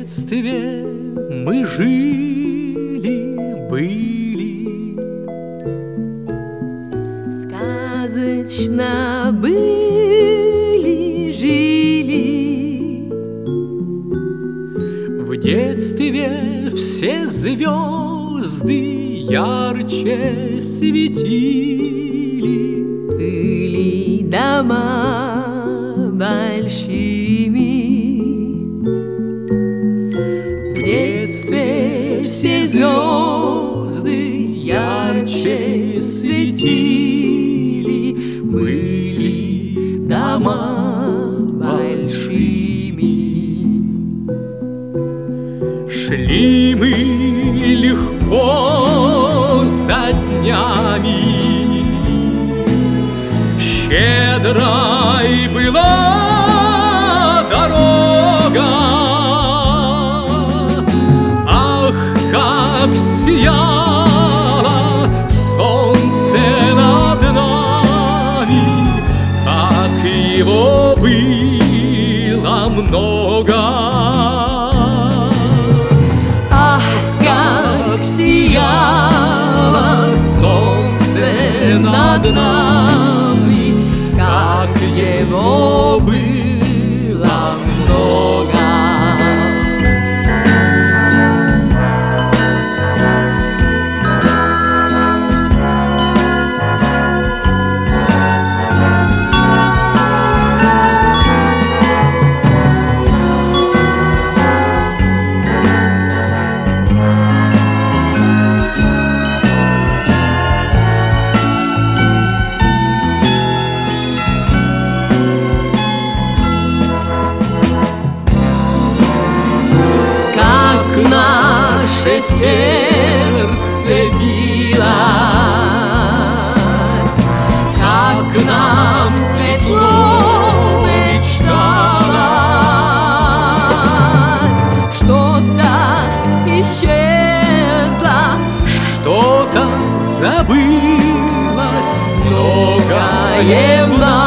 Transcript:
детстве мы жили-были, сказочно были-жили. в детстве все звезды ярче светили, Были дома большими. в детстве все звезды ярче светили, были дома большими. Шли мы легко за днями, щедрой была дорога. Ах, как сияло солнце над нами, как его было много. Ах, как сияло солнце над нами, как его было много. Наше сердце билось, как нам светло мечталось. Что-то исчезло, что-то забылось, многое в нас